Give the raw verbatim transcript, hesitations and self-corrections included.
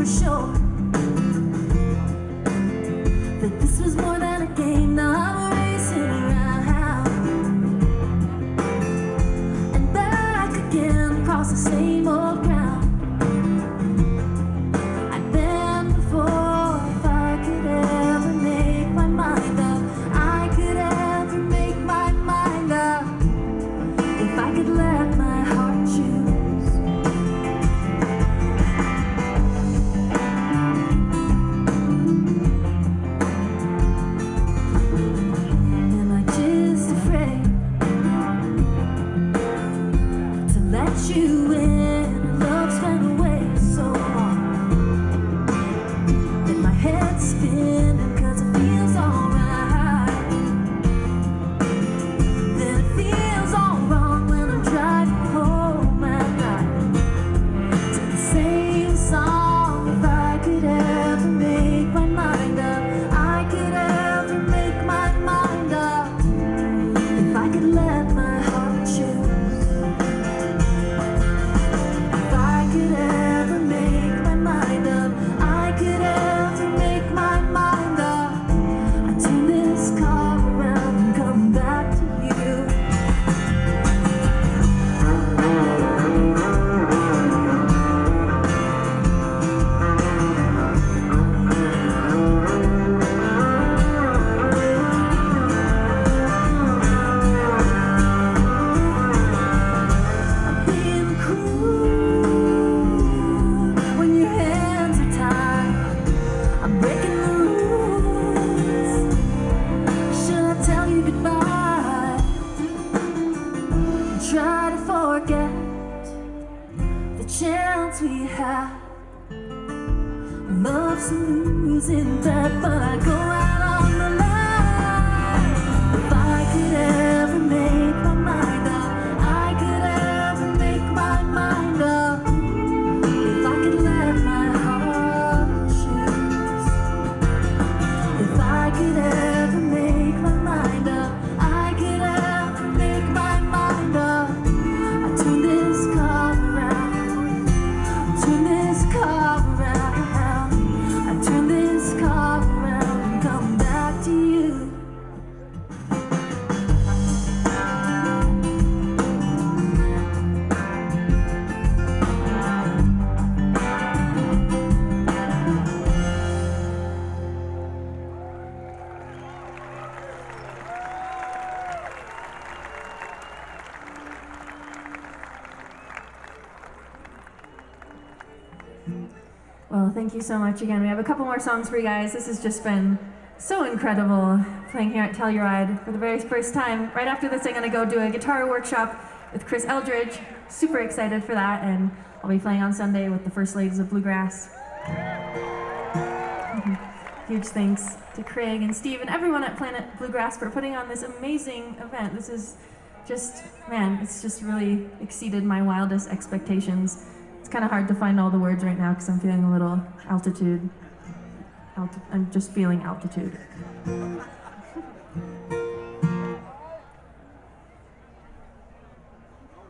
for sure that this was more than a game. Now I'm racing around and back again across the same old ground. I've been before. If I could ever make my mind up, I could ever make my mind up. If I could let my heart choose. Am I just afraid to let you in? Love's been away so long that my head's spinning 'cause it feels alright. Then it feels all wrong when I'm driving home at night to the same song. If I could ever make my mind up, I could ever make my mind up. If I could let my heart choose. If I could ever make my mind up, I could ever make my mind up. I turn this car around and come back to you. I'm being cruel when your hands are tied. I'm breaking the rules. Should I tell you goodbye? Try to forget the chance we had. Love's a losing bet, but I go out on the line. If I could ever make my mind up, I could ever make my mind up. If I could let my heart choose. If I could ever make my mind up, I could ever make my mind up. I turn this car around, turn this car around. I turn this car around and come back to you. Well, thank you so much again. We have a couple more songs for you guys. This has just been so incredible playing here at Telluride for the very first time. Right after this, I'm going to go do a guitar workshop with Chris Eldridge. Super excited for that, and I'll be playing on Sunday with the First Ladies of Bluegrass. Huge thanks to Craig and Steve and everyone at Planet Bluegrass for putting on this amazing event. This is just, man, it's just really exceeded my wildest expectations. It's kind of hard to find all the words right now because I'm feeling a little altitude. Alti- I'm just feeling altitude.